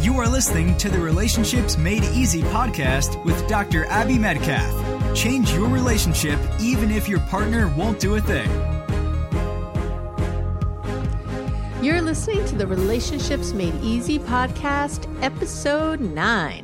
You are listening to the Relationships Made Easy podcast with Dr. Abby Medcalf. Change your relationship even if your partner won't do a thing. You're listening to the Relationships Made Easy podcast, episode 9.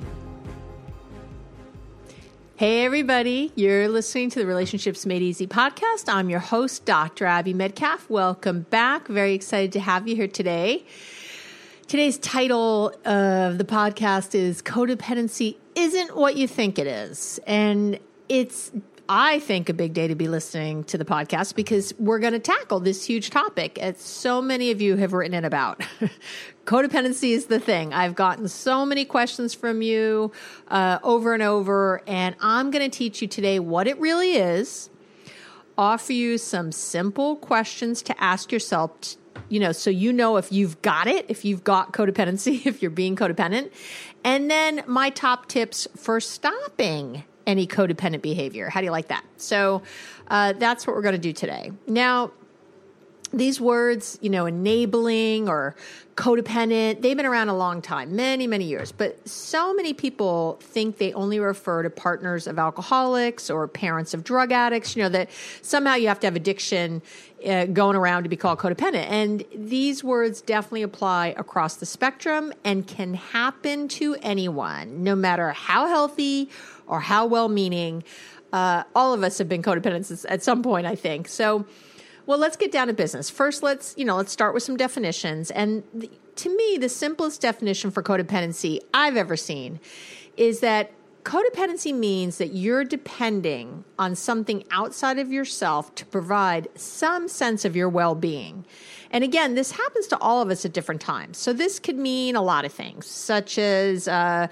Hey everybody, you're listening to the Relationships Made Easy podcast. I'm your host, Dr. Abby Medcalf. Welcome back. Very excited to have you here today. Today's title of the podcast is Codependency Isn't What You Think It Is. And it's, I think, a big day to be listening to the podcast because we're going to tackle this huge topic as so many of you have written in about. Codependency is the thing. I've gotten so many questions from you over and over, and I'm going to teach you today what it really is, offer you some simple questions to ask yourself, so you know if you've got it, if you've got codependency, if you're being codependent, and then my top tips for stopping any codependent behavior. How do you like that? So that's what we're going to do today. Now, these words, enabling or codependent, they've been around a long time, many, many years. But so many people think they only refer to partners of alcoholics or parents of drug addicts, that somehow you have to have addiction going around to be called codependent. And these words definitely apply across the spectrum and can happen to anyone, no matter how healthy or how well-meaning. All of us have been codependents at some point, I think. So, well, let's get down to business. First, let's start with some definitions. And to me, the simplest definition for codependency I've ever seen is that codependency means that you're depending on something outside of yourself to provide some sense of your well-being. And again, this happens to all of us at different times. So this could mean a lot of things, such as,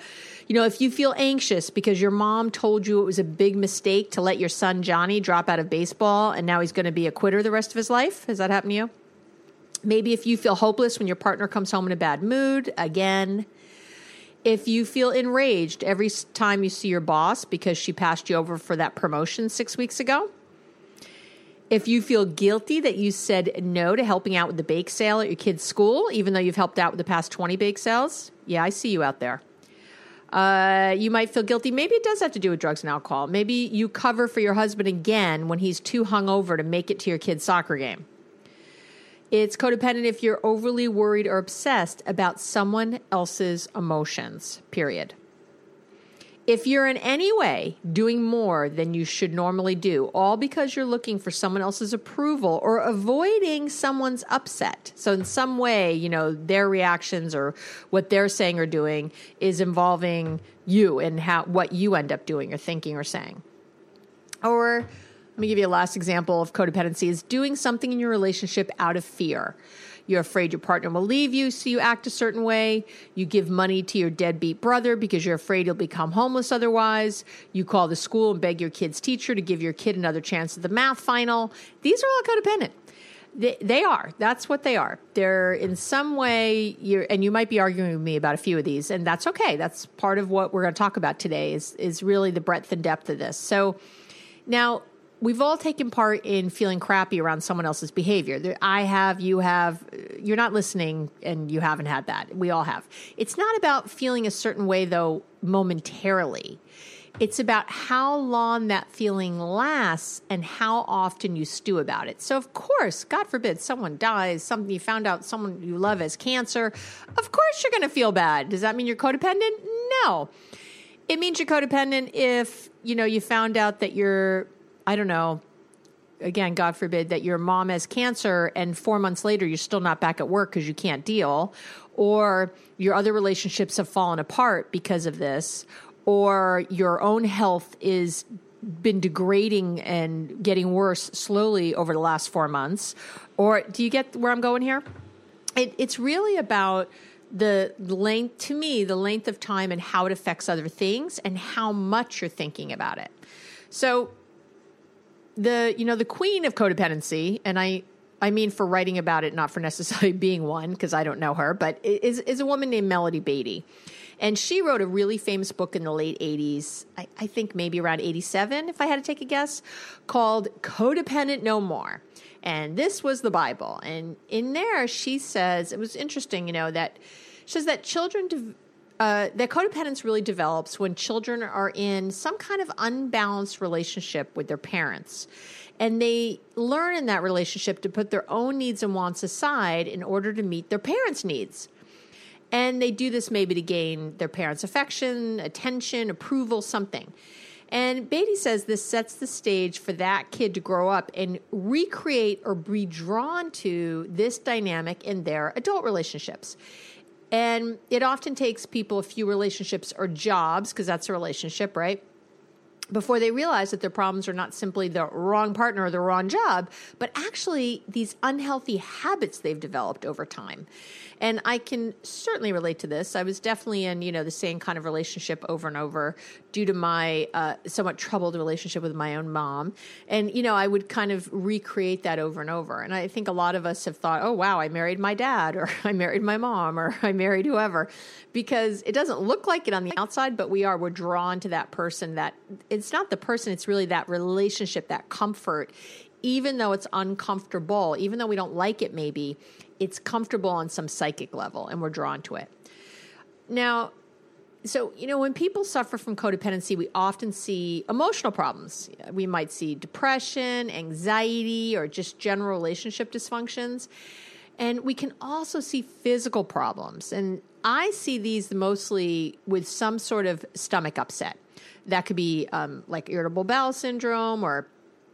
if you feel anxious because your mom told you it was a big mistake to let your son Johnny drop out of baseball and now he's going to be a quitter the rest of his life. Has that happened to you? Maybe if you feel hopeless when your partner comes home in a bad mood, again. If you feel enraged every time you see your boss because she passed you over for that promotion 6 weeks ago. If you feel guilty that you said no to helping out with the bake sale at your kid's school, even though you've helped out with the past 20 bake sales. Yeah, I see you out there. You might feel guilty. Maybe it does have to do with drugs and alcohol. Maybe you cover for your husband again when he's too hungover to make it to your kid's soccer game. It's codependent if you're overly worried or obsessed about someone else's emotions, period. If you're in any way doing more than you should normally do, all because you're looking for someone else's approval or avoiding someone's upset. So in some way, their reactions or what they're saying or doing is involving you and what you end up doing or thinking or saying. Or let me give you a last example of codependency is doing something in your relationship out of fear. You're afraid your partner will leave you, so you act a certain way. You give money to your deadbeat brother because you're afraid he'll become homeless otherwise. You call the school and beg your kid's teacher to give your kid another chance at the math final. These are all codependent. They are. That's what they are. They're in some way, and you might be arguing with me about a few of these, and that's okay. That's part of what we're going to talk about today is really the breadth and depth of this. So now, we've all taken part in feeling crappy around someone else's behavior. I have, you have, you're not listening and you haven't had that. We all have. It's not about feeling a certain way, though, momentarily. It's about how long that feeling lasts and how often you stew about it. So, of course, God forbid someone dies, something you found out someone you love has cancer. Of course you're going to feel bad. Does that mean you're codependent? No. It means you're codependent if, you found out that again, God forbid, that your mom has cancer and 4 months later you're still not back at work because you can't deal, or your other relationships have fallen apart because of this, or your own health is been degrading and getting worse slowly over the last 4 months. Or do you get where I'm going here? It's really about the length of time and how it affects other things and how much you're thinking about it. So the queen of codependency, and I mean for writing about it, not for necessarily being one, because I don't know her, but is a woman named Melody Beattie. And she wrote a really famous book in the late 80s, I think maybe around 87, if I had to take a guess, called Codependent No More. And this was the Bible. And in there, she says, it was interesting, that she says that children that codependence really develops when children are in some kind of unbalanced relationship with their parents. And they learn in that relationship to put their own needs and wants aside in order to meet their parents' needs. And they do this maybe to gain their parents' affection, attention, approval, something. And Beatty says this sets the stage for that kid to grow up and recreate or be drawn to this dynamic in their adult relationships. And it often takes people a few relationships or jobs, because that's a relationship, right, before they realize that their problems are not simply the wrong partner or the wrong job, but actually these unhealthy habits they've developed over time. And I can certainly relate to this. I was definitely in, the same kind of relationship over and over due to my somewhat troubled relationship with my own mom. And, I would kind of recreate that over and over. And I think a lot of us have thought, oh, wow, I married my dad, or I married my mom, or I married whoever, because it doesn't look like it on the outside, but we're drawn to that person. That it's not the person, it's really that relationship, that comfort. Even though it's uncomfortable, even though we don't like it maybe, it's comfortable on some psychic level and we're drawn to it. Now, so, when people suffer from codependency, we often see emotional problems. We might see depression, anxiety, or just general relationship dysfunctions. And we can also see physical problems. And I see these mostly with some sort of stomach upset. That could be like irritable bowel syndrome or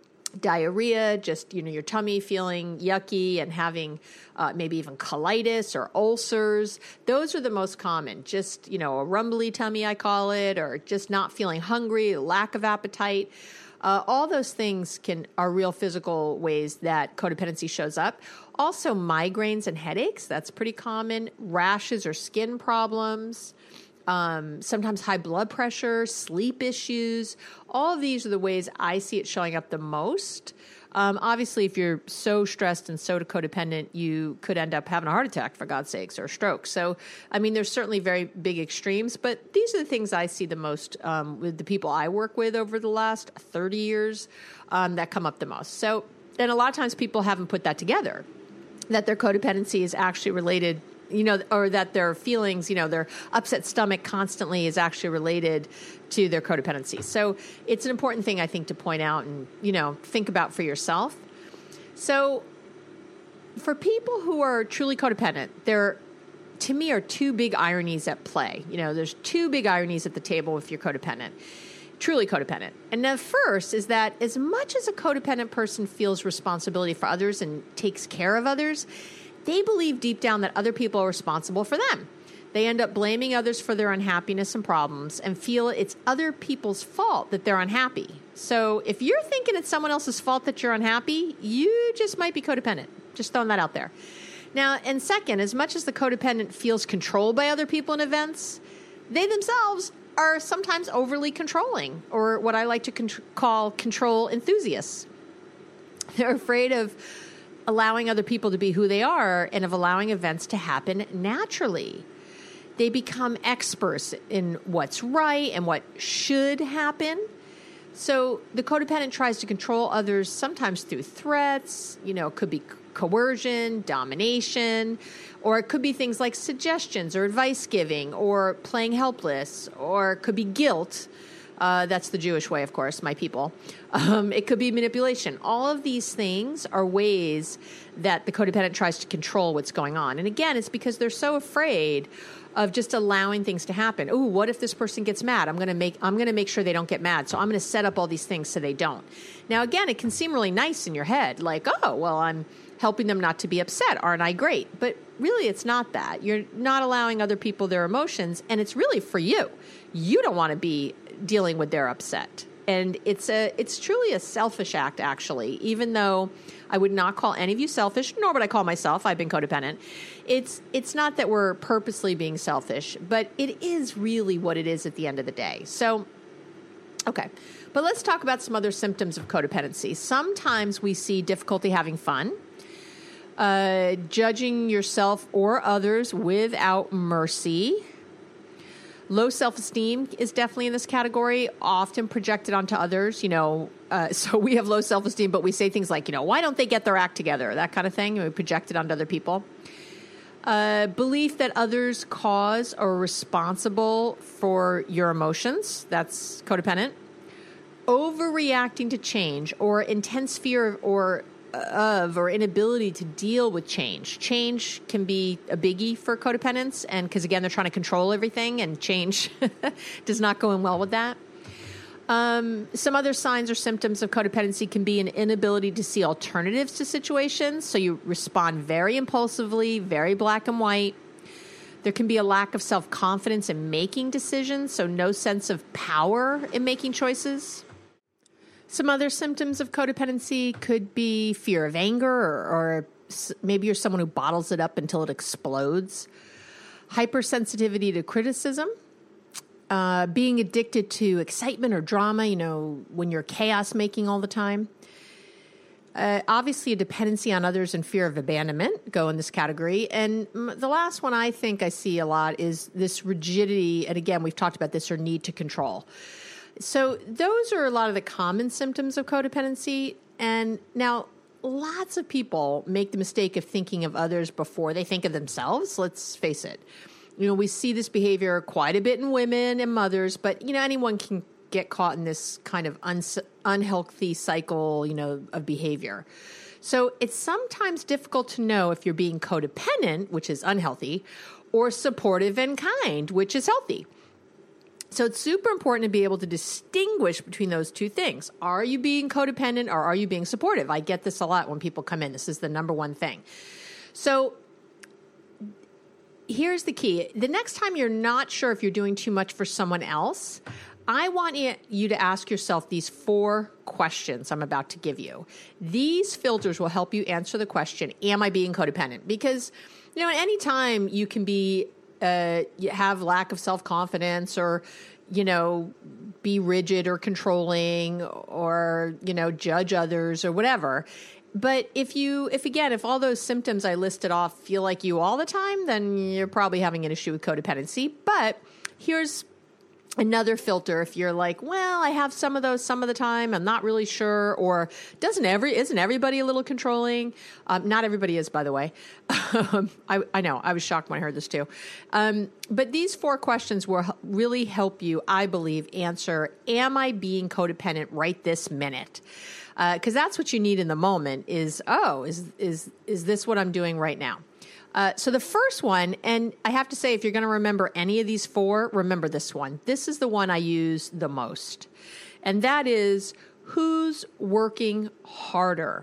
diarrhea, just, your tummy feeling yucky and having maybe even colitis or ulcers. Those are the most common. Just, a rumbly tummy, I call it, or just not feeling hungry, lack of appetite. All those things are real physical ways that codependency shows up. Also, migraines and headaches, that's pretty common. Rashes or skin problems. Sometimes high blood pressure, sleep issues. All of these are the ways I see it showing up the most. Obviously, if you're so stressed and so codependent, you could end up having a heart attack, for God's sakes, or a stroke. So, there's certainly very big extremes, but these are the things I see the most with the people I work with over the last 30 years that come up the most. So, and a lot of times people haven't put that together, that their codependency is actually related, or that their feelings, their upset stomach constantly is actually related to their codependency. So it's an important thing, I think, to point out and, think about for yourself. So for people who are truly codependent, there, to me, are two big ironies at play. There's two big ironies at the table if you're codependent, truly codependent. And the first is that as much as a codependent person feels responsibility for others and takes care of others, they believe deep down that other people are responsible for them. They end up blaming others for their unhappiness and problems and feel it's other people's fault that they're unhappy. So if you're thinking it's someone else's fault that you're unhappy, you just might be codependent. Just throwing that out there. Now, and second, as much as the codependent feels controlled by other people and events, they themselves are sometimes overly controlling, or what I like to call control enthusiasts. They're afraid of allowing other people to be who they are and of allowing events to happen naturally. They become experts in what's right and what should happen. So the codependent tries to control others sometimes through threats, it could be coercion, domination, or it could be things like suggestions or advice giving or playing helpless, or it could be guilt. That's the Jewish way, of course, my people. It could be manipulation. All of these things are ways that the codependent tries to control what's going on. And again, it's because they're so afraid of just allowing things to happen. Oh, what if this person gets mad? I'm going to make sure they don't get mad. So I'm going to set up all these things so they don't. Now, again, it can seem really nice in your head, like, oh, well, I'm helping them not to be upset. Aren't I great? But really, it's not that. You're not allowing other people their emotions, and it's really for you. You don't want to be dealing with their upset. And it's truly a selfish act, actually, even though I would not call any of you selfish, nor would I call myself. I've been codependent. It's not that we're purposely being selfish, but it is really what it is at the end of the day. So, okay. But let's talk about some other symptoms of codependency. Sometimes we see difficulty having fun, judging yourself or others without mercy. Low self-esteem is definitely in this category, often projected onto others, so we have low self-esteem, but we say things like, why don't they get their act together? That kind of thing. We project it onto other people. Belief that others cause or are responsible for your emotions. That's codependent. Overreacting to change or intense fear or inability to deal with change. Change can be a biggie for codependents, and because again, they're trying to control everything, and change does not go in well with that. Some other signs or symptoms of codependency can be an inability to see alternatives to situations. So you respond very impulsively, very black and white. There can be a lack of self-confidence in making decisions, so no sense of power in making choices. Some other symptoms of codependency could be fear of anger, or maybe you're someone who bottles it up until it explodes. Hypersensitivity to criticism. Being addicted to excitement or drama, when you're chaos making all the time. Obviously, a dependency on others and fear of abandonment go in this category. And the last one I think I see a lot is this rigidity. And again, we've talked about this, or need to control. So those are a lot of the common symptoms of codependency. And now lots of people make the mistake of thinking of others before they think of themselves. Let's face it. We see this behavior quite a bit in women and mothers, but, anyone can get caught in this kind of unhealthy cycle, of behavior. So it's sometimes difficult to know if you're being codependent, which is unhealthy, or supportive and kind, which is healthy. So it's super important to be able to distinguish between those two things. Are you being codependent or are you being supportive? I get this a lot when people come in. This is the number one thing. So here's the key. The next time you're not sure if you're doing too much for someone else, I want you to ask yourself these 4 questions I'm about to give you. These filters will help you answer the question, am I being codependent? Because, at any time you can be you have lack of self-confidence, or, be rigid or controlling, or, judge others or whatever. But if all those symptoms I listed off feel like you all the time, then you're probably having an issue with codependency. But here's another filter. If you're like, well, I have some of those some of the time, I'm not really sure, or isn't everybody a little controlling? Not everybody is, by the way. I know, I was shocked when I heard this too. But these 4 questions will really help you, I believe, answer, am I being codependent right this minute? Because that's what you need in the moment is this what I'm doing right now? So the first one, and I have to say, if you're going to remember any of these 4, remember this one. This is the one I use the most. And that is, who's working harder?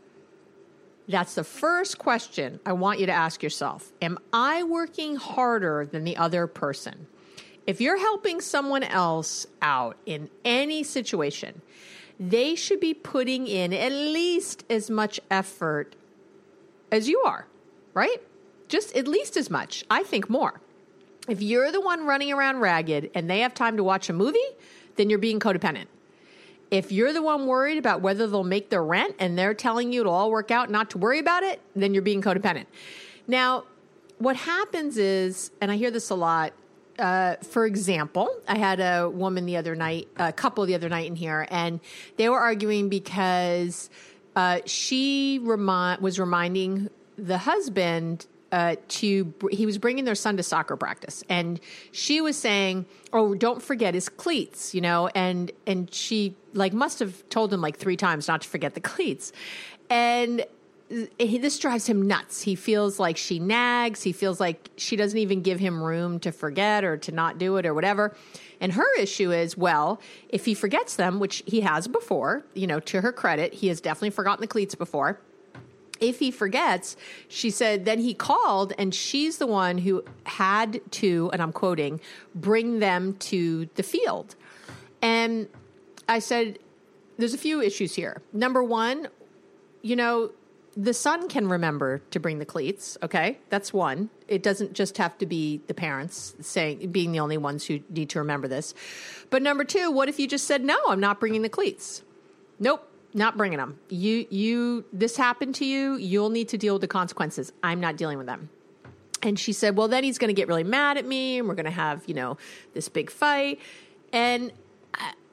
That's the first question I want you to ask yourself. Am I working harder than the other person? If you're helping someone else out in any situation, they should be putting in at least as much effort as you are, right? Just at least as much. I think more. If you're the one running around ragged and they have time to watch a movie, then you're being codependent. If you're the one worried about whether they'll make their rent and they're telling you it'll all work out, not to worry about it, then you're being codependent. Now, what happens is, and I hear this a lot, for example, I had a couple the other night in here, and they were arguing because she was reminding the husband he was bringing their son to soccer practice, and she was saying, "Oh, don't forget his cleats," and she must have told him 3 times not to forget the cleats, and this drives him nuts. He feels like she nags. He feels like she doesn't even give him room to forget or to not do it or whatever. And her issue is, well, if he forgets them, which he has before, to her credit, he has definitely forgotten the cleats before. If he forgets, she said, then he called, and she's the one who had to, and I'm quoting, bring them to the field. And I said, there's a few issues here. Number one, the son can remember to bring the cleats, okay? That's one. It doesn't just have to be the parents being the only ones who need to remember this. But number 2, what if you just said, no, I'm not bringing the cleats? Nope. Not bringing them. This happened to you. You'll need to deal with the consequences. I'm not dealing with them. And she said, well, then he's going to get really mad at me and we're going to have, this big fight. And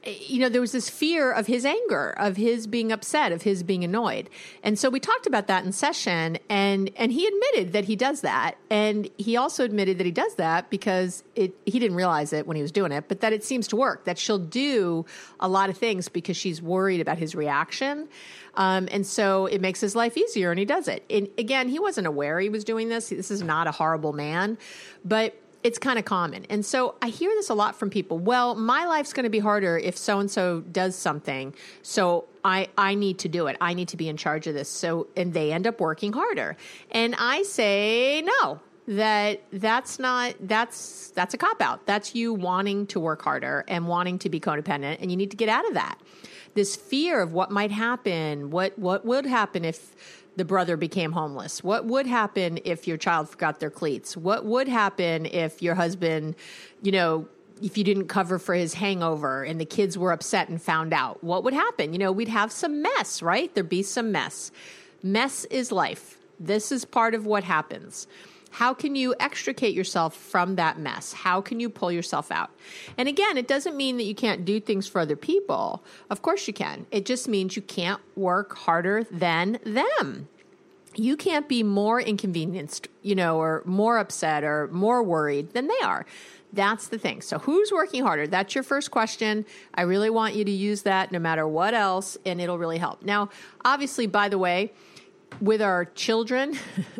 there was this fear of his anger, of his being upset, of his being annoyed. And so we talked about that in session, and he admitted that he does that. And he also admitted that he does that because he didn't realize it when he was doing it, but that it seems to work, that she'll do a lot of things because she's worried about his reaction. And so it makes his life easier, and he does it. And again, he wasn't aware he was doing this. This is not a horrible man, but it's kind of common. And so I hear this a lot from people. Well, my life's going to be harder if so-and-so does something. So I need to do it. I need to be in charge of this. And they end up working harder. And I say, no, that's a cop-out. That's you wanting to work harder and wanting to be codependent. And you need to get out of that. This fear of what might happen, what would happen if the brother became homeless? What would happen if your child forgot their cleats? What would happen if your husband, if you didn't cover for his hangover and the kids were upset and found out? What would happen? We'd have some mess, right? There'd be some mess. Mess is life. This is part of what happens. How can you extricate yourself from that mess? How can you pull yourself out? And again, it doesn't mean that you can't do things for other people. Of course you can. It just means you can't work harder than them. You can't be more inconvenienced, or more upset or more worried than they are. That's the thing. So who's working harder? That's your first question. I really want you to use that no matter what else, and it'll really help. Now, obviously, by the way, with our children,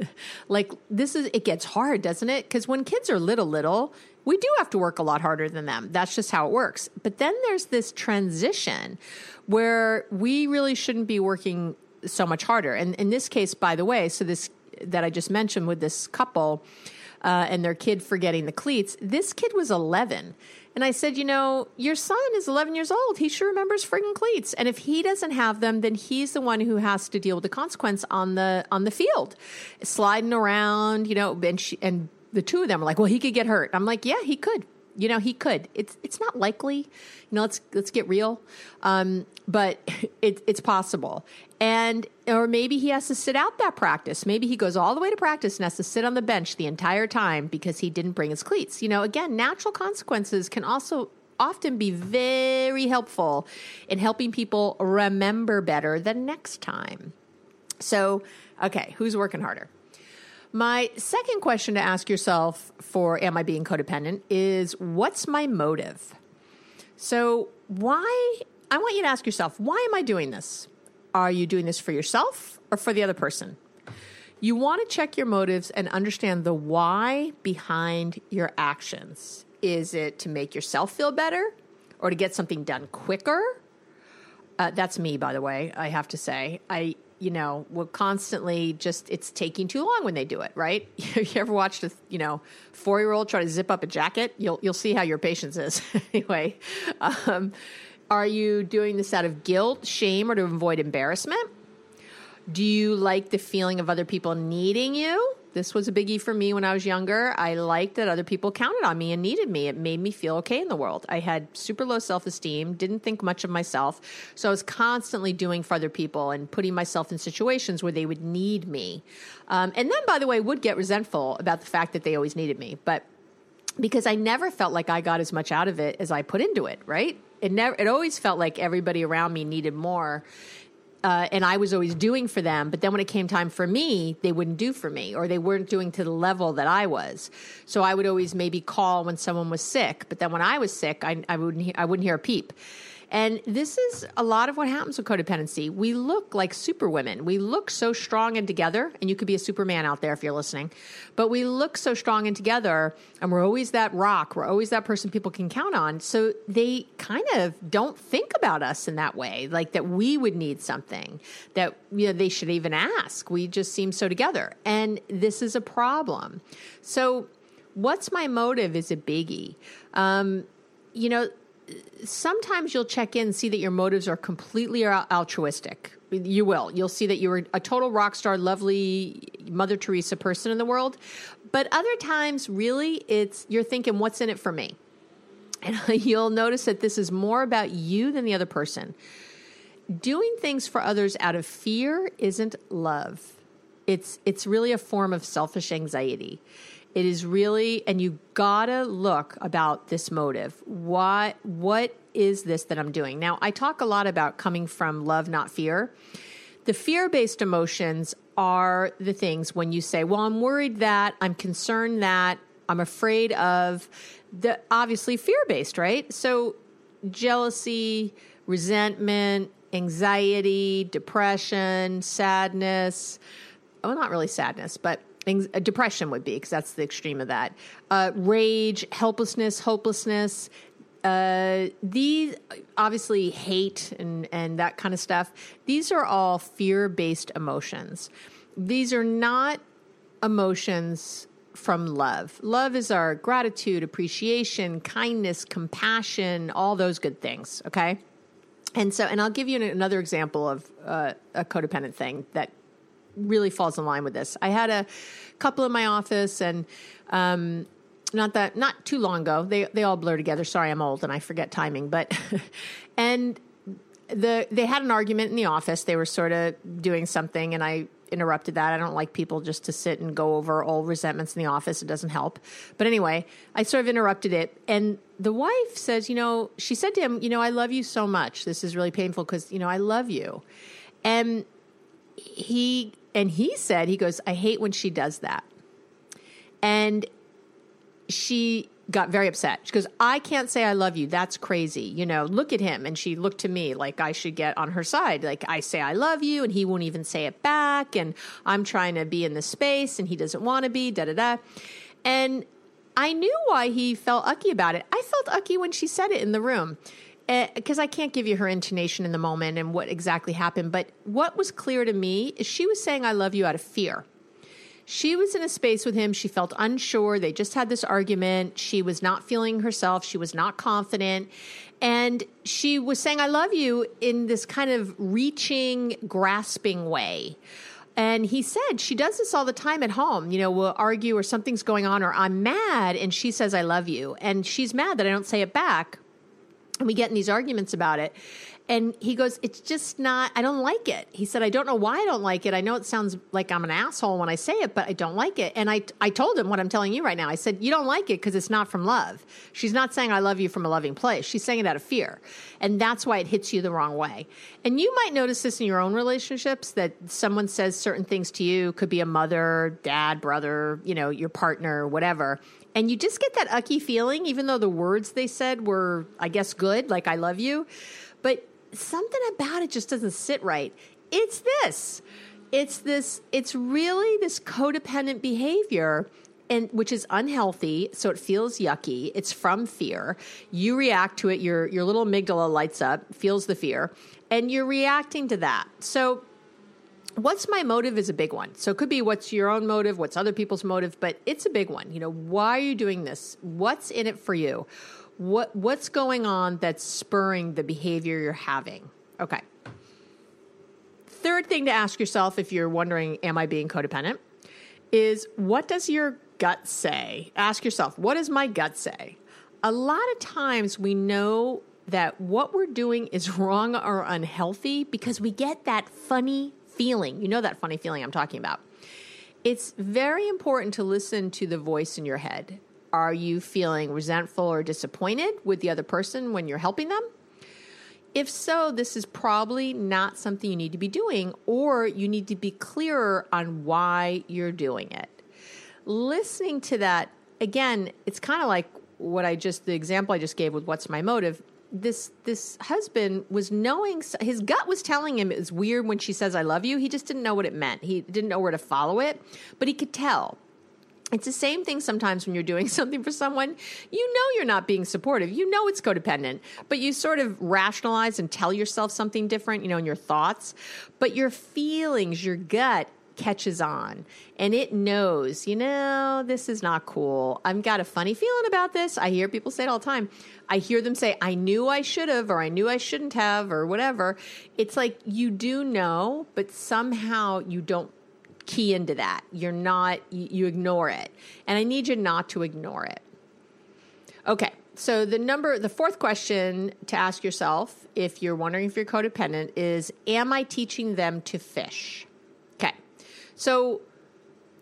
it gets hard, doesn't it? Because when kids are little, we do have to work a lot harder than them. That's just how it works. But then there's this transition where we really shouldn't be working so much harder. And in this case, by the way, so this that I just mentioned with this couple and their kid forgetting the cleats, this kid was 11. And I said, your son is 11 years old. He sure remembers friggin' cleats. And if he doesn't have them, then he's the one who has to deal with the consequence on the field, sliding around, and the two of them are like, well, he could get hurt. I'm like, yeah, he could. He could. It's not likely. Let's get real. But it's possible. Or maybe he has to sit out that practice. Maybe he goes all the way to practice and has to sit on the bench the entire time because he didn't bring his cleats. Again, natural consequences can also often be very helpful in helping people remember better the next time. So, okay, who's working harder? My second question to ask yourself for am I being codependent is what's my motive? So I want you to ask yourself, why am I doing this? Are you doing this for yourself or for the other person? You want to check your motives and understand the why behind your actions. Is it to make yourself feel better or to get something done quicker? That's me, by the way, I have to say. Will constantly it's taking too long when they do it, right? You ever watched a 4-year-old try to zip up a jacket? You'll see how your patience is. Anyway, are you doing this out of guilt, shame, or to avoid embarrassment? Do you like the feeling of other people needing you? This was a biggie for me when I was younger. I liked that other people counted on me and needed me. It made me feel okay in the world. I had super low self-esteem, didn't think much of myself. So I was constantly doing for other people and putting myself in situations where they would need me. And then, by the way, would get resentful about the fact that they always needed me. But because I never felt like I got as much out of it as I put into it, right? It always felt like everybody around me needed more. And I was always doing for them. But then when it came time for me, they wouldn't do for me, or they weren't doing to the level that I was. So I would always maybe call when someone was sick. But then when I was sick, I wouldn't hear a peep. And this is a lot of what happens with codependency. We look like superwomen. We look so strong and together, and you could be a Superman out there if you're listening, but we look so strong and together, and we're always that rock. We're always that person people can count on. So they kind of don't think about us in that way, like that we would need something, that they should even ask. We just seem so together. And this is a problem. So what's my motive is a biggie. Sometimes you'll check in and see that your motives are completely altruistic. You will. You'll see that you were a total rock star, lovely Mother Teresa person in the world. But other times, really, you're thinking, what's in it for me? And you'll notice that this is more about you than the other person. Doing things for others out of fear isn't love. It's really a form of selfish anxiety. It is really, and you gotta look about this motive. What is this that I'm doing? Now, I talk a lot about coming from love, not fear. The fear-based emotions are the things when you say, well, I'm worried that, I'm concerned that, I'm afraid of, the obviously fear-based, right? So jealousy, resentment, anxiety, depression, sadness. Well, not really sadness, but depression would be, because that's the extreme of that. Rage, helplessness, hopelessness. These obviously hate and that kind of stuff. These are all fear-based emotions. These are not emotions from love. Love is our gratitude, appreciation, kindness, compassion, all those good things. Okay. And I'll give you another example of a codependent thing that really falls in line with this. I had a couple in my office, and not too long ago. They all blur together. Sorry, I'm old and I forget timing. But and they had an argument in the office. They were sort of doing something, and I interrupted that. I don't like people just to sit and go over old resentments in the office. It doesn't help. But anyway, I sort of interrupted it. And the wife says, she said to him, I love you so much. This is really painful because, I love you. And he said, he goes, I hate when she does that. And she got very upset. She goes, I can't say I love you. That's crazy. Look at him. And she looked to me like I should get on her side. Like, I say I love you and he won't even say it back. And I'm trying to be in the space and he doesn't want to be, da-da-da. And I knew why he felt ucky about it. I felt ucky when she said it in the room, because I can't give you her intonation in the moment and what exactly happened. But what was clear to me is she was saying I love you out of fear. She was in a space with him. She felt unsure. They just had this argument. She was not feeling herself. She was not confident. And she was saying, I love you in this kind of reaching, grasping way. And he said, she does this all the time at home. We'll argue or something's going on or I'm mad. And she says, I love you. And she's mad that I don't say it back. And we get in these arguments about it. And he goes, it's just not, I don't like it. He said, I don't know why I don't like it. I know it sounds like I'm an asshole when I say it, but I don't like it. And I told him what I'm telling you right now. I said, you don't like it because it's not from love. She's not saying I love you from a loving place. She's saying it out of fear. And that's why it hits you the wrong way. And you might notice this in your own relationships, that someone says certain things to you, could be a mother, dad, brother, your partner, whatever. And you just get that ucky feeling, even though the words they said were, I guess, good, like I love you. But something about it just doesn't sit right. It's really this codependent behavior, and which is unhealthy. So it feels yucky. It's from fear. You react to it. Your little amygdala lights up, feels the fear, and you're reacting to that. So what's my motive is a big one. So it could be what's your own motive, what's other people's motive, but it's a big one. Why are you doing this? What's in it for you? What's going on that's spurring the behavior you're having? Okay. Third thing to ask yourself, if you're wondering, am I being codependent, is what does your gut say? Ask yourself, what does my gut say? A lot of times we know that what we're doing is wrong or unhealthy because we get that funny feeling. That funny feeling I'm talking about. It's very important to listen to the voice in your head. Are you feeling resentful or disappointed with the other person when you're helping them? If so, this is probably not something you need to be doing, or you need to be clearer on why you're doing it. Listening to that, again, it's kind of like the example I just gave with what's my motive. This husband was knowing, his gut was telling him it was weird when she says, I love you. He just didn't know what it meant. He didn't know where to follow it, but he could tell. It's the same thing sometimes when you're doing something for someone. You're not being supportive. It's codependent, but you sort of rationalize and tell yourself something different, in your thoughts. But your feelings, your gut catches on and it knows, this is not cool. I've got a funny feeling about this. I hear people say it all the time. I hear them say, I knew I should have, or I knew I shouldn't have, or whatever. It's like you do know, but somehow you don't key into that. You ignore it. And I need you not to ignore it. Okay. So the fourth question to ask yourself, if you're wondering if you're codependent, is, am I teaching them to fish? Okay. So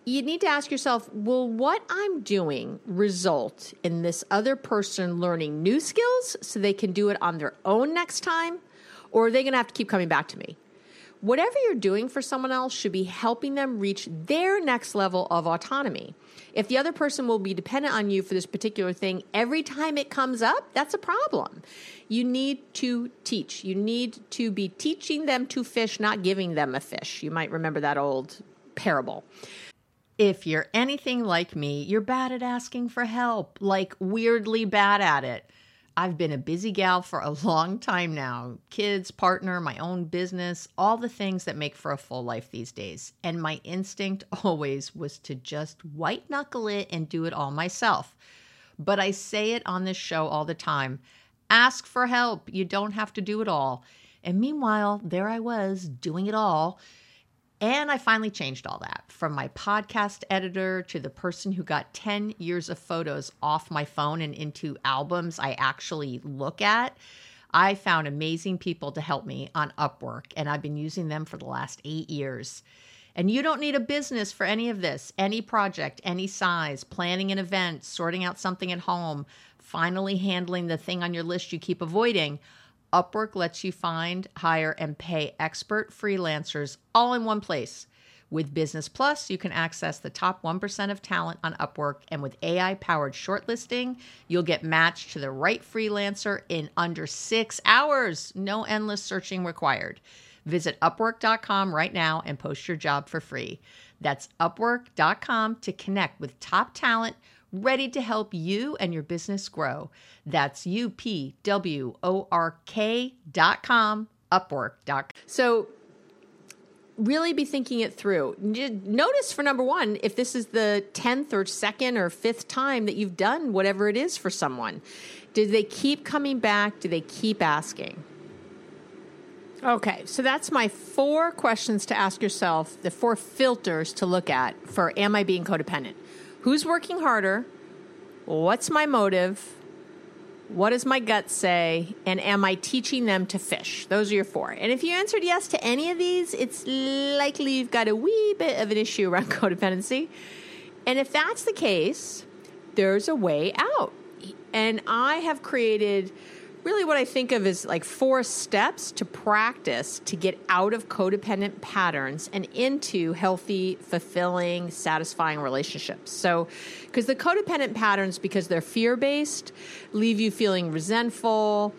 you need to ask yourself, will what I'm doing result in this other person learning new skills so they can do it on their own next time? Or are they going to have to keep coming back to me? Whatever you're doing for someone else should be helping them reach their next level of autonomy. If the other person will be dependent on you for this particular thing every time it comes up, that's a problem. You need to teach. You need to be teaching them to fish, not giving them a fish. You might remember that old parable. If you're anything like me, you're bad at asking for help, like weirdly bad at it. I've been a busy gal for a long time now. Kids, partner, my own business, all the things that make for a full life these days. And my instinct always was to just white knuckle it and do it all myself. But I say it on this show all the time. Ask for help. You don't have to do it all. And meanwhile, there I was doing it all. And I finally changed all that, from my podcast editor to the person who got 10 years of photos off my phone and into albums I actually look at. I found amazing people to help me on Upwork, and I've been using them for the last 8 years. And you don't need a business for any of this, any project, any size, planning an event, sorting out something at home, finally handling the thing on your list you keep avoiding. Upwork lets you find, hire, and pay expert freelancers all in one place. With Business Plus, you can access the top 1% of talent on Upwork, and with AI-powered shortlisting, you'll get matched to the right freelancer in under 6 hours. No endless searching required. Visit Upwork.com right now and post your job for free. That's Upwork.com to connect with top talent ready to help you and your business grow. That's UPWORK.com, Upwork.com. So really be thinking it through. Notice, for number one, if this is the 10th or 2nd or 5th time that you've done whatever it is for someone. Do they keep coming back? Do they keep asking? Okay, so that's my 4 questions to ask yourself, the 4 filters to look at for, am I being codependent? Who's working harder? What's my motive? What does my gut say? And am I teaching them to fish? Those are your 4. And if you answered yes to any of these, it's likely you've got a wee bit of an issue around codependency. And if that's the case, there's a way out. And I have created really what I think of as like 4 steps to practice to get out of codependent patterns and into healthy, fulfilling, satisfying relationships. So, because the codependent patterns, because they're fear-based, leave you feeling resentful,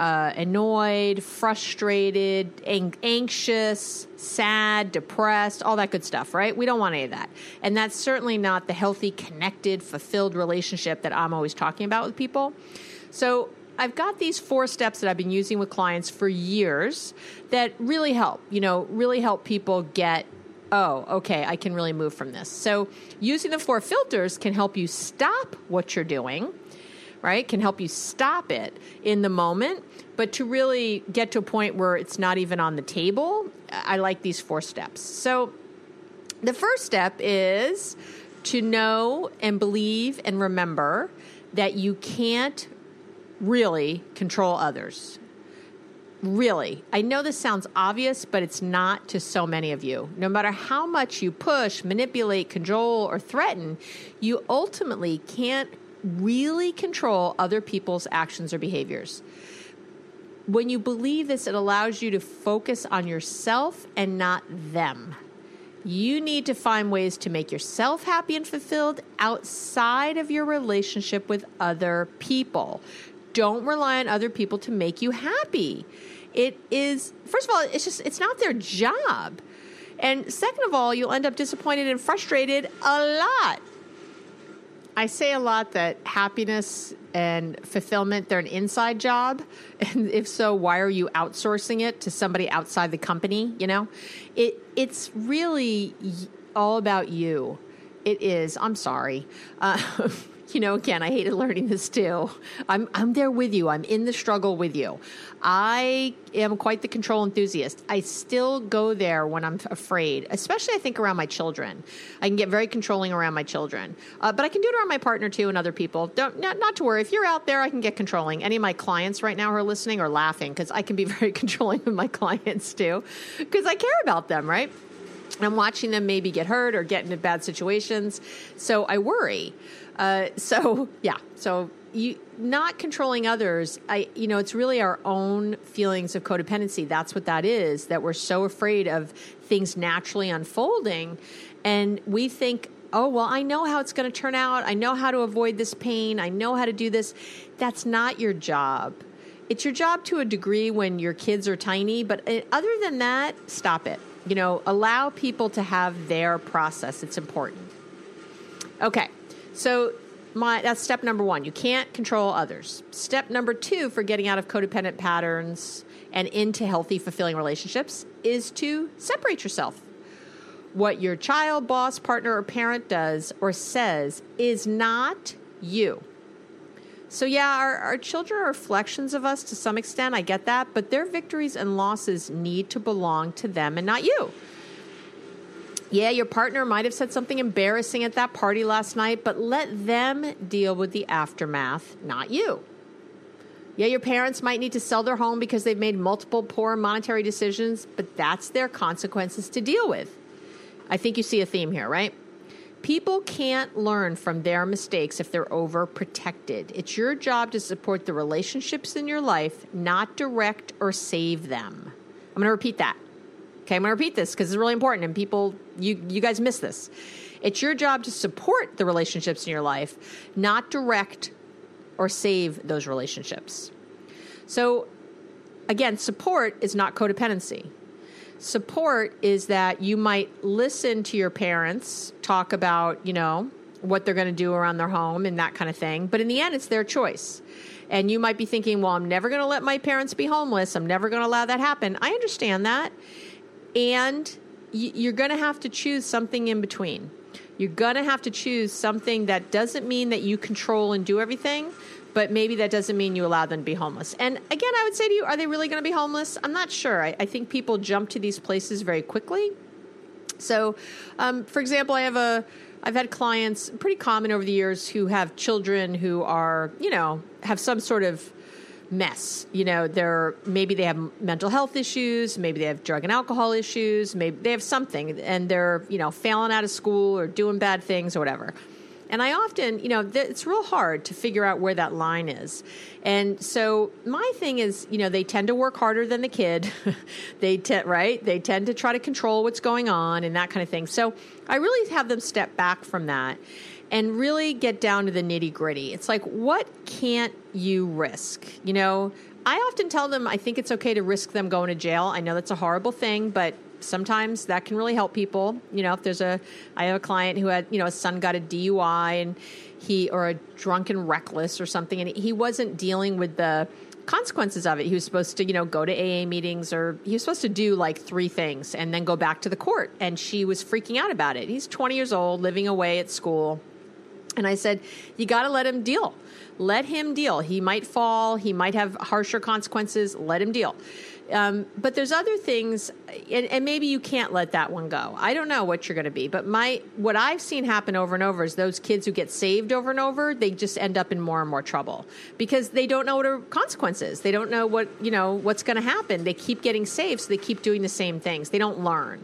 annoyed, frustrated, anxious, sad, depressed, all that good stuff, right? We don't want any of that. And that's certainly not the healthy, connected, fulfilled relationship that I'm always talking about with people. So I've got these 4 steps that I've been using with clients for years that really help, really help people get, oh, okay, I can really move from this. So using the 4 filters can help you stop what you're doing, right? Can help you stop it in the moment, but to really get to a point where it's not even on the table, I like these 4 steps. So the first step is to know and believe and remember that you can't really control others. Really. I know this sounds obvious, but it's not to so many of you. No matter how much you push, manipulate, control, or threaten, you ultimately can't really control other people's actions or behaviors. When you believe this, it allows you to focus on yourself and not them. You need to find ways to make yourself happy and fulfilled outside of your relationship with other people. Don't rely on other people to make you happy. It is, first of all, it's not their job. And second of all, you'll end up disappointed and frustrated a lot. I say a lot that happiness and fulfillment, they're an inside job. And if so, why are you outsourcing it to somebody outside the company? It's really all about you. It is. I'm sorry. Again, I hated learning this too. I'm there with you. I'm in the struggle with you. I am quite the control enthusiast. I still go there when I'm afraid, especially I think around my children. I can get very controlling around my children, but I can do it around my partner too and other people. Not to worry. If you're out there, I can get controlling. Any of my clients right now who are listening are laughing because I can be very controlling with my clients too because I care about them, right? I'm watching them maybe get hurt or get into bad situations. So I worry. So you not controlling others, it's really our own feelings of codependency. That's what that is, that we're so afraid of things naturally unfolding. And we think, oh, well, I know how it's going to turn out. I know how to avoid this pain. I know how to do this. That's not your job. It's your job to a degree when your kids are tiny. But other than that, stop it. Allow people to have their process. It's important. Okay. So that's step number 1. You can't control others. Step number 2 for getting out of codependent patterns and into healthy, fulfilling relationships is to separate yourself. What your child, boss, partner, or parent does or says is not you. So yeah, our children are reflections of us to some extent. I get that. But their victories and losses need to belong to them and not you. Yeah, your partner might have said something embarrassing at that party last night, but let them deal with the aftermath, not you. Yeah, your parents might need to sell their home because they've made multiple poor monetary decisions, but that's their consequences to deal with. I think you see a theme here, right? People can't learn from their mistakes if they're overprotected. It's your job to support the relationships in your life, not direct or save them. I'm going to repeat that. Okay, I'm going to repeat this because it's really important, and people, you guys miss this. It's your job to support the relationships in your life, not direct or save those relationships. So, again, support is not codependency. Support is that you might listen to your parents talk about, what they're going to do around their home and that kind of thing. But in the end, it's their choice. And you might be thinking, well, I'm never going to let my parents be homeless. I'm never going to allow that happen. I understand that. And you're going to have to choose something in between. You're going to have to choose something that doesn't mean that you control and do everything, but maybe that doesn't mean you allow them to be homeless. And again, I would say to you, are they really going to be homeless? I'm not sure. I think people jump to these places very quickly. So, for example, I've had clients, pretty common over the years, who have children who are, have some sort of mess. Maybe they have mental health issues, maybe they have drug and alcohol issues, maybe they have something, and they're, failing out of school or doing bad things or whatever. And I often, it's real hard to figure out where that line is. And so my thing is, they tend to work harder than the kid. They tend to try to control what's going on and that kind of thing. So I really have them step back from that and really get down to the nitty gritty. It's like, what can't you risk? I often tell them I think it's okay to risk them going to jail. I know that's a horrible thing, but sometimes that can really help people. If I have a client who had, his son got a DUI or a drunken reckless or something, and he wasn't dealing with the consequences of it. He was supposed to, go to AA meetings, or he was supposed to do like 3 things and then go back to the court. And she was freaking out about it. He's 20 years old, living away at school. And I said, you got to let him deal. Let him deal. He might fall. He might have harsher consequences. Let him deal. But there's other things, and maybe you can't let that one go. I don't know what you're going to be. But what I've seen happen over and over is those kids who get saved over and over, they just end up in more and more trouble because they don't know what are consequences. They don't know what's going to happen. They keep getting saved, so they keep doing the same things. They don't learn.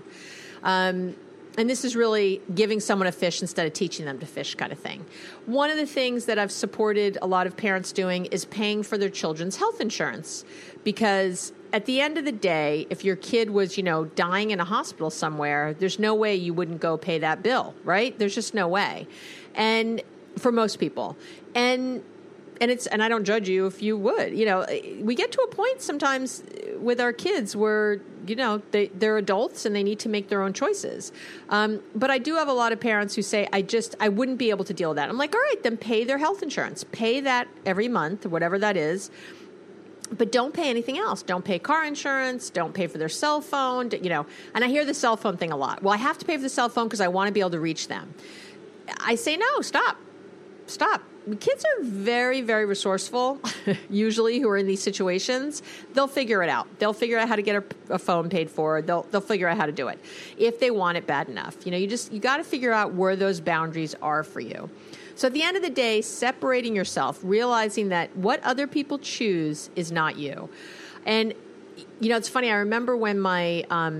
And this is really giving someone a fish instead of teaching them to fish kind of thing. One of the things that I've supported a lot of parents doing is paying for their children's health insurance. Because at the end of the day, if your kid was, dying in a hospital somewhere, there's no way you wouldn't go pay that bill, right? There's just no way. And for most people. And I don't judge you if you would. We get to a point sometimes with our kids where, they're adults and they need to make their own choices. But I do have a lot of parents who say, I wouldn't be able to deal with that. I'm like, all right, then pay their health insurance. Pay that every month, whatever that is. But don't pay anything else. Don't pay car insurance. Don't pay for their cell phone. And I hear the cell phone thing a lot. Well, I have to pay for the cell phone because I want to be able to reach them. I say, no, stop. Kids are very, very resourceful, usually, who are in these situations. They'll figure it out. They'll figure out how to get a phone paid for. They'll figure out how to do it if they want it bad enough. You got to figure out where those boundaries are for you. So at the end of the day, separating yourself, realizing that what other people choose is not you. And, it's funny. I remember when my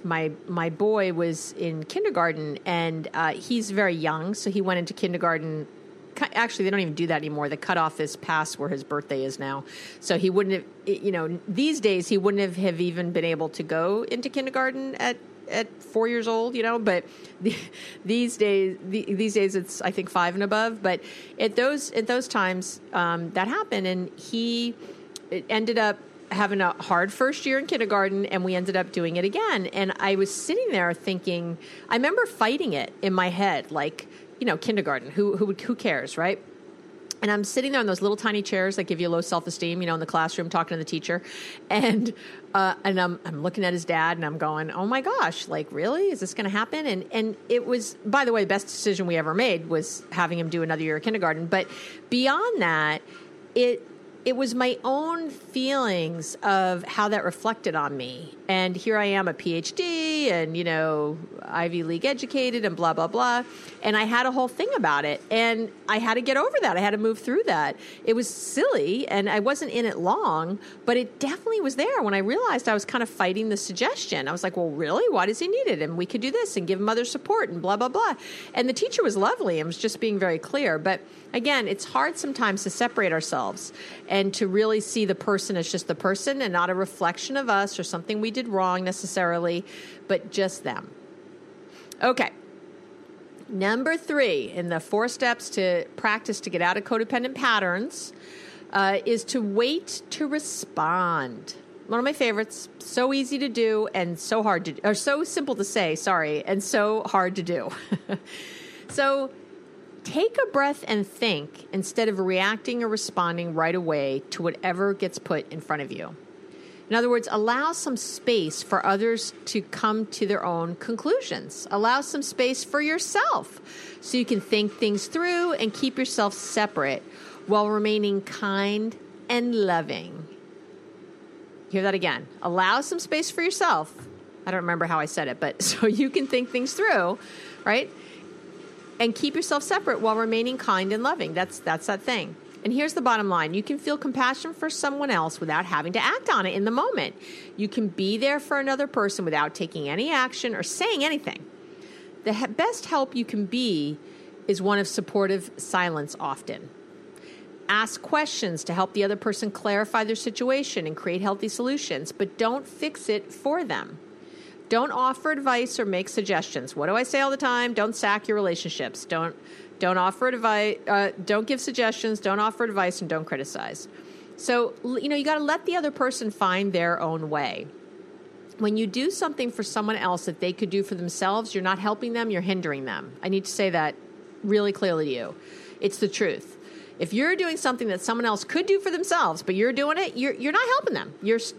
my boy was in kindergarten, and he's very young, so he went into kindergarten. Actually, they don't even do that anymore. The cutoff is past where his birthday is now. So he wouldn't have, these days he wouldn't have even been able to go into kindergarten at 4 years old, but these days it's, I think, 5 and above. But at those times that happened, and he ended up having a hard first year in kindergarten, and we ended up doing it again. And I was sitting there thinking, I remember fighting it in my head, like, kindergarten, who cares, right? And I'm sitting there in those little tiny chairs that give you low self-esteem, in the classroom, talking to the teacher. And I'm looking at his dad, and I'm going, oh my gosh, like, really? Is this going to happen? And it was, by the way, the best decision we ever made was having him do another year of kindergarten. But beyond that, it was my own feelings of how that reflected on me. And here I am, a PhD and, Ivy League educated and blah, blah, blah. And I had a whole thing about it. And I had to get over that. I had to move through that. It was silly, and I wasn't in it long, but it definitely was there when I realized I was kind of fighting the suggestion. I was like, well, really? Why does he need it? And we could do this and give him other support and blah, blah, blah. And the teacher was lovely and was just being very clear. But again, it's hard sometimes to separate ourselves and to really see the person as just the person and not a reflection of us or something we did wrong necessarily, but just them. Okay. Number 3 in the 4 steps to practice to get out of codependent patterns is to wait to respond. One of my favorites. So easy to do and so hard to, or so simple to say, and so hard to do. So take a breath and think instead of reacting or responding right away to whatever gets put in front of you. In other words, allow some space for others to come to their own conclusions. Allow some space for yourself so you can think things through and keep yourself separate while remaining kind and loving. Hear that again. Allow some space for yourself. I don't remember how I said it, but so you can think things through, right? And keep yourself separate while remaining kind and loving. That's that thing. And here's the bottom line. You can feel compassion for someone else without having to act on it in the moment. You can be there for another person without taking any action or saying anything. The best help you can be is one of supportive silence often. Ask questions to help the other person clarify their situation and create healthy solutions, but don't fix it for them. Don't offer advice or make suggestions. What do I say all the time? Don't sack your relationships. Don't offer advice. Don't give suggestions. Don't offer advice, and don't criticize. So, you got to let the other person find their own way. When you do something for someone else that they could do for themselves, you're not helping them, you're hindering them. I need to say that really clearly to you. It's the truth. If you're doing something that someone else could do for themselves, but you're doing it, you're not helping them.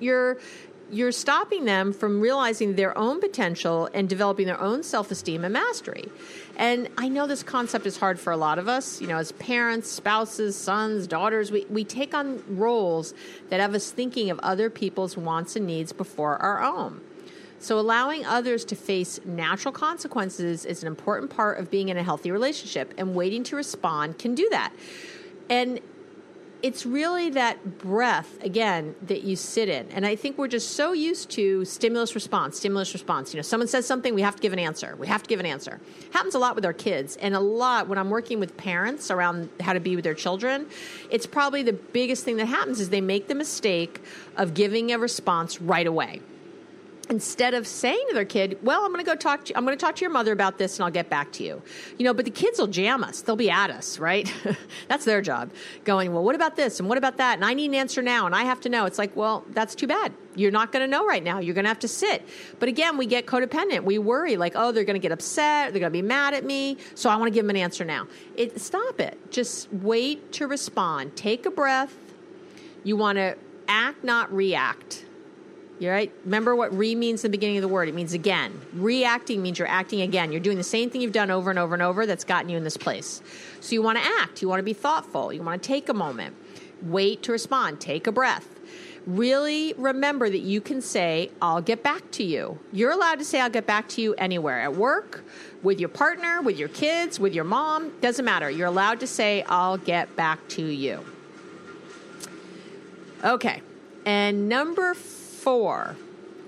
You're stopping them from realizing their own potential and developing their own self-esteem and mastery. And I know this concept is hard for a lot of us, as parents, spouses, sons, daughters. We take on roles that have us thinking of other people's wants and needs before our own. So allowing others to face natural consequences is an important part of being in a healthy relationship, and waiting to respond can do that. And it's really that breath, again, that you sit in. And I think we're just so used to stimulus response. Someone says something, we have to give an answer. Happens a lot with our kids, and a lot when I'm working with parents around how to be with their children. It's probably the biggest thing that happens is they make the mistake of giving a response right away. Instead of saying to their kid, well, I'm going to talk to your mother about this and I'll get back to you. But the kids will jam us. They'll be at us, right? That's their job. Going, well, what about this? And what about that? And I need an answer now. And I have to know. It's like, well, that's too bad. You're not going to know right now. You're going to have to sit. But again, we get codependent. We worry like, oh, they're going to get upset. They're going to be mad at me. So I want to give them an answer now. Stop it. Just wait to respond. Take a breath. You want to act, not react. You're right. Remember what means in the beginning of the word. It means again. Reacting means you're acting again. You're doing the same thing you've done over and over and over that's gotten you in this place. So you want to act. You want to be thoughtful. You want to take a moment. Wait to respond. Take a breath. Really remember that you can say, I'll get back to you. You're allowed to say, I'll get back to you anywhere. At work, with your partner, with your kids, with your mom. Doesn't matter. You're allowed to say, I'll get back to you. Okay. And number 4, to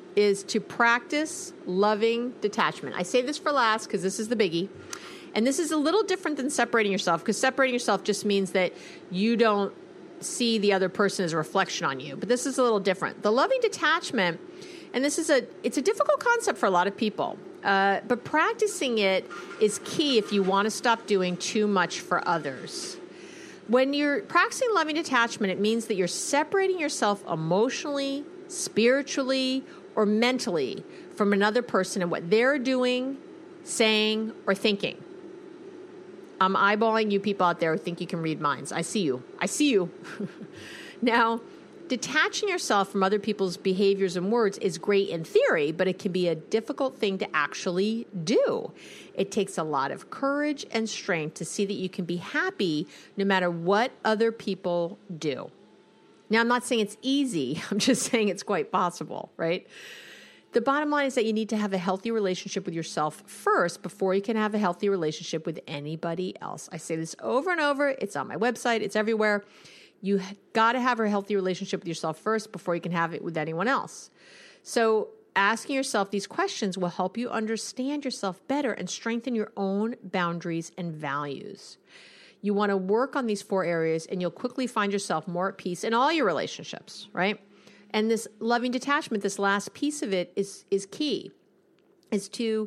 is to practice loving detachment. I say this for last because this is the biggie. And this is a little different than separating yourself, because separating yourself just means that you don't see the other person as a reflection on you. But this is a little different. The loving detachment, and it's a difficult concept for a lot of people, but practicing it is key if you want to stop doing too much for others. When you're practicing loving detachment, it means that you're separating yourself emotionally, spiritually, or mentally from another person and what they're doing, saying, or thinking. I'm eyeballing you people out there who think you can read minds. I see you. Now, detaching yourself from other people's behaviors and words is great in theory, but it can be a difficult thing to actually do. It takes a lot of courage and strength to see that you can be happy no matter what other people do. Now, I'm not saying it's easy. I'm just saying it's quite possible, right? The bottom line is that you need to have a healthy relationship with yourself first before you can have a healthy relationship with anybody else. I say this over and over. It's on my website. It's everywhere. You got to have a healthy relationship with yourself first before you can have it with anyone else. So asking yourself these questions will help you understand yourself better and strengthen your own boundaries and values. You want to work on these 4 areas and you'll quickly find yourself more at peace in all your relationships, right? And this loving detachment, this last piece of it is key, is to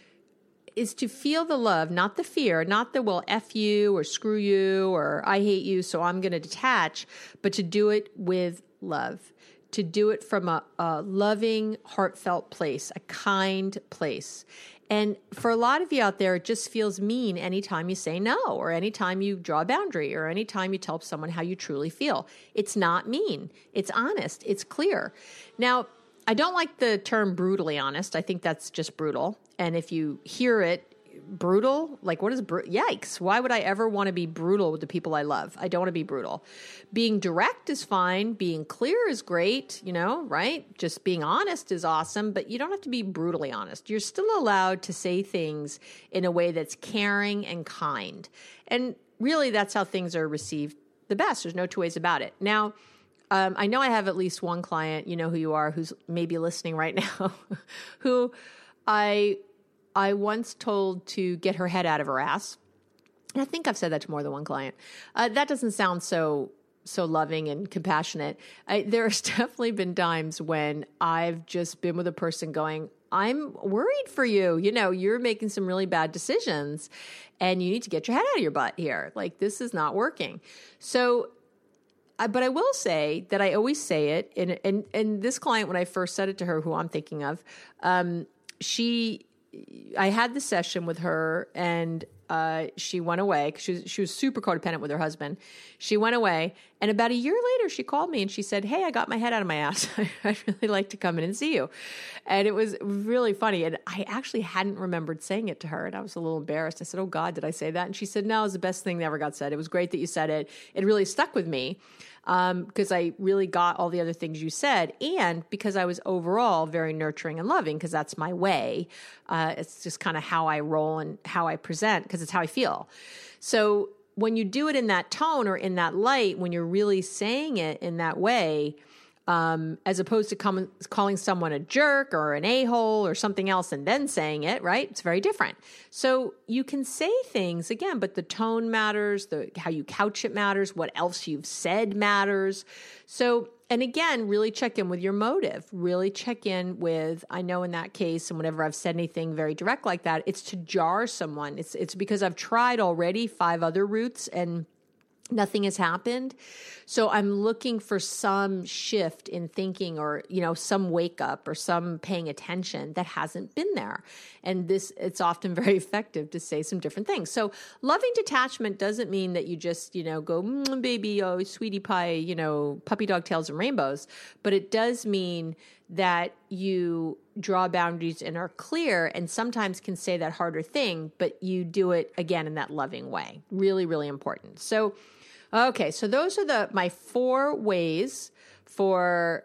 feel the love, not the fear, not the, well, F you or screw you or I hate you, so I'm going to detach, but to do it with love, to do it from a loving, heartfelt place, a kind place. And for a lot of you out there, it just feels mean anytime you say no, or anytime you draw a boundary, or anytime you tell someone how you truly feel. It's not mean. It's honest. It's clear. Now, I don't like the term brutally honest. I think that's just brutal. And if you hear it, brutal, like what is yikes. Why would I ever want to be brutal with the people I love? I don't want to be brutal. Being direct is fine. Being clear is great, right? Just being honest is awesome, but you don't have to be brutally honest. You're still allowed to say things in a way that's caring and kind. And really that's how things are received the best. There's no two ways about it. Now, I know I have at least one client, you know who you are, who's maybe listening right now, who I once told to get her head out of her ass. And I think I've said that to more than one client. That doesn't sound so loving and compassionate. There's definitely been times when I've just been with a person going, I'm worried for you. You're making some really bad decisions and you need to get your head out of your butt here. Like, this is not working. So, but I will say that I always say it. And this client, when I first said it to her, who I'm thinking of, I had the session with her and she went away because she was super codependent with her husband. She went away, and about a year later, she called me and she said, "Hey, I got my head out of my ass. I'd really like to come in and see you." And it was really funny. And I actually hadn't remembered saying it to her, and I was a little embarrassed. I said, "Oh God, did I say that?" And she said, "No, it was the best thing that ever got said. It was great that you said it. It really stuck with me." Because I really got all the other things you said, and because I was overall very nurturing and loving, because that's my way. It's just kind of how I roll and how I present, because it's how I feel. So when you do it in that tone or in that light, when you're really saying it in that way, as opposed to calling someone a jerk or an a-hole or something else and then saying it, right? It's very different. So you can say things again, but the tone matters, how you couch it matters, what else you've said matters. So, and again, really check in with your motive. Really check in with, I know in that case, and whenever I've said anything very direct like that, it's to jar someone. It's because I've tried already 5 other routes and nothing has happened. So I'm looking for some shift in thinking, or, some wake up or some paying attention that hasn't been there. And it's often very effective to say some different things. So loving detachment doesn't mean that you just, go, baby, oh, sweetie pie, puppy dog tails and rainbows. But it does mean that you draw boundaries and are clear, and sometimes can say that harder thing, but you do it again in that loving way. Really, really important. So, okay, so those are my 4 ways for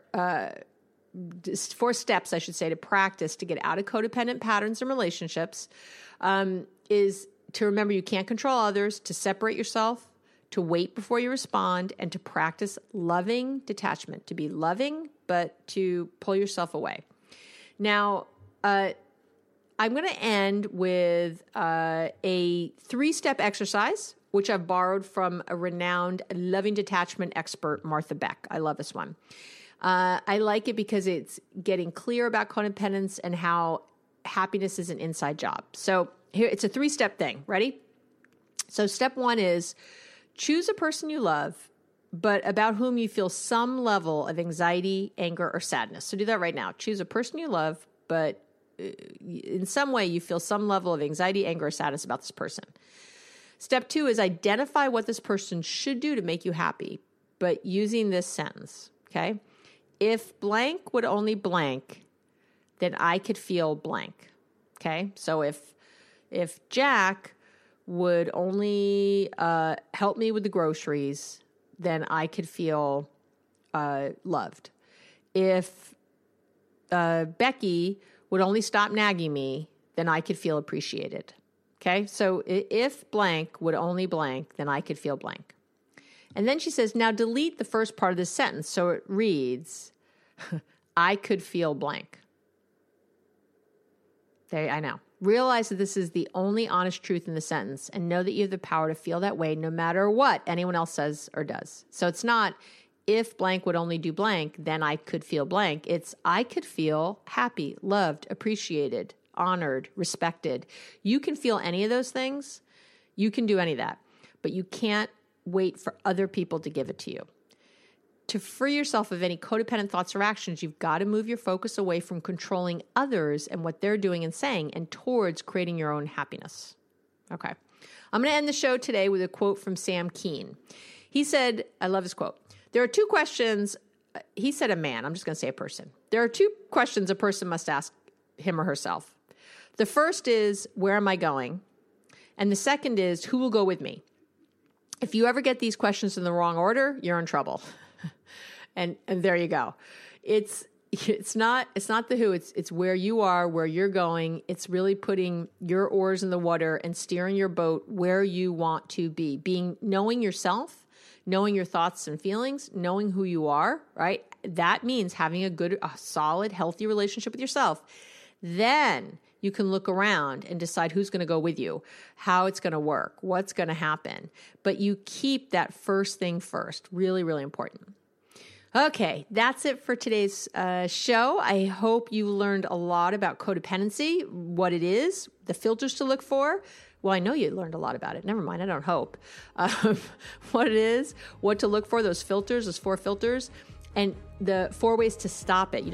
4 steps, I should say, to practice to get out of codependent patterns and relationships. Is to remember you can't control others, to separate yourself, to wait before you respond, and to practice loving detachment, to be loving, but to pull yourself away. Now, I'm going to end with a 3-step exercise, which I've borrowed from a renowned loving detachment expert, Martha Beck. I love this one. I like it because it's getting clear about codependence and how happiness is an inside job. So here, it's a 3-step thing. Ready? So step 1 is choose a person you love, but about whom you feel some level of anxiety, anger, or sadness. So do that right now. Choose a person you love, but in some way you feel some level of anxiety, anger, or sadness about this person. Step 2 is identify what this person should do to make you happy, but using this sentence, okay? If blank would only blank, then I could feel blank, okay? So if Jack would only help me with the groceries, then I could feel loved. If Becky would only stop nagging me, then I could feel appreciated. Okay, so if blank would only blank, then I could feel blank. And then she says, now delete the first part of this sentence. So it reads, I could feel blank. There, I know. Realize that this is the only honest truth in the sentence and know that you have the power to feel that way no matter what anyone else says or does. So it's not, if blank would only do blank, then I could feel blank. It's, I could feel happy, loved, appreciated, honored, respected. You can feel any of those things. You can do any of that, but you can't wait for other people to give it to you. To free yourself of any codependent thoughts or actions, you've got to move your focus away from controlling others and what they're doing and saying and towards creating your own happiness. Okay. I'm going to end the show today with a quote from Sam Keen. He said, I love his quote. There are 2 questions. He said a man. I'm just going to say a person. There are 2 questions a person must ask him or herself. The first is, where am I going? And the second is, who will go with me? If you ever get these questions in the wrong order, you're in trouble. And there you go. It's not the who, it's where you are, where you're going. It's really putting your oars in the water and steering your boat where you want to be. Knowing yourself, knowing your thoughts and feelings, knowing who you are, right? That means having a solid, healthy relationship with yourself. Then you can look around and decide who's going to go with you, how it's going to work, what's going to happen. But you keep that first thing first. Really, really important. Okay, that's it for today's show. I hope you learned a lot about codependency, what it is, the filters to look for. Well, I know you learned a lot about it. Never mind, I don't hope. What it is, what to look for, those filters, those 4 filters, and the 4 ways to stop it,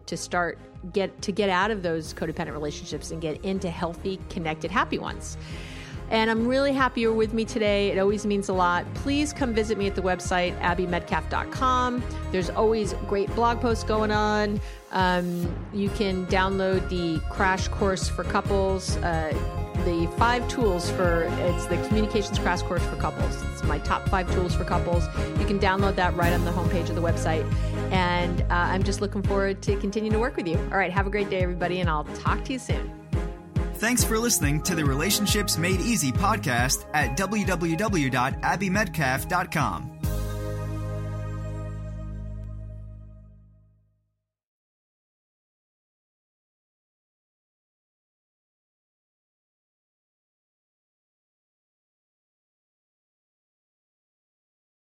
to get out of those codependent relationships and get into healthy, connected, happy ones. And I'm really happy you're with me today. It always means a lot. Please come visit me at the website, abbymedcalf.com. There's always great blog posts going on. You can download the crash course for couples, the 5 tools it's the communications crash course for couples. It's my top 5 tools for couples. You can download that right on the homepage of the website. And I'm just looking forward to continuing to work with you. All right, have a great day, everybody, and I'll talk to you soon. Thanks for listening to the Relationships Made Easy podcast at www.abbymedcalf.com.